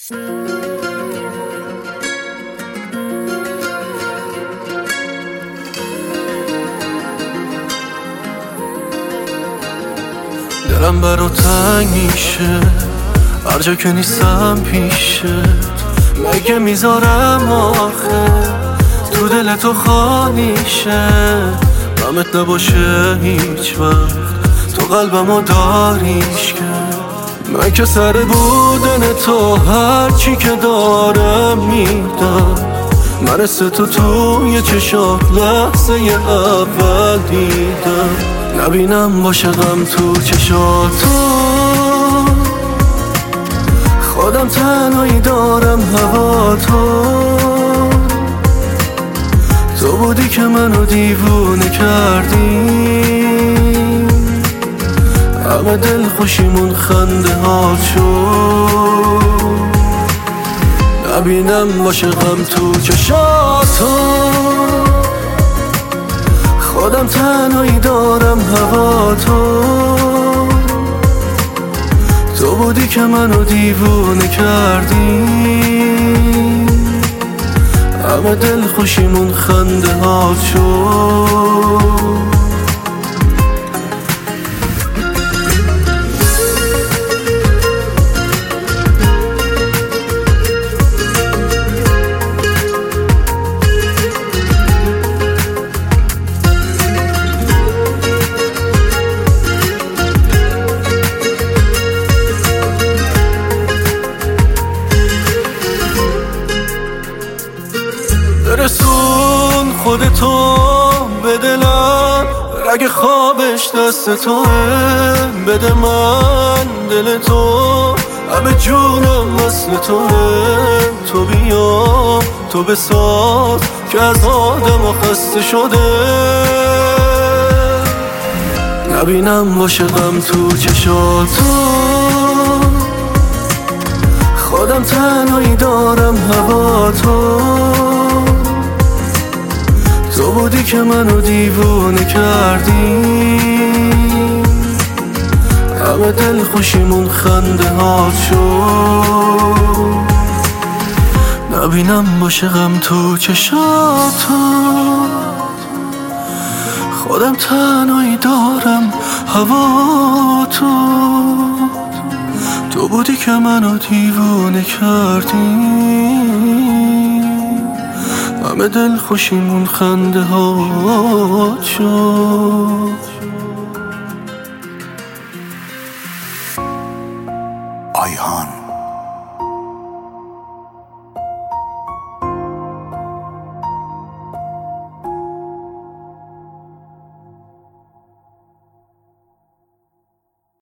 دلم برا تنگ میشه هر جا که نیستم پیشه. مگه میذارم آخه تو دل تو خالیشه؟ غمت نباشه هیچ وقت تو قلبمو داریش کرد. من که سر بودن تو هر چی که دارم میدم. من تو توی چشات لحظه اول دیدم. نبینم باشه غم تو چشاتو، خودم تنهایی دارم هوا تو بودی که منو دیوونه کردی. همه دل خوشیمون خنده ها شد. نبینم باشه غم تو چشاتو، خودم تنهایی دارم هوا تو بودی که منو دیوونه کردی. همه دل خوشیمون خنده ها شد. برسون خودتو به دلم، رگ خوابش دست توه. بده من دل تو، همه جونم مثل توه. تو بیا تو بساز که از آدم خسته شده. نبینم باشه غم تو چشاتو، خودم تنهایی دارم هوا تو بودی که منو دیوونه کردی. همه دل خوشیمون خنده ها شد. نبینم باشه غم تو چشاتو، خودم تنهایی دارم هوا تو بودی که منو دیوونه کردی. همه دل خوشیمون خنده ها شد.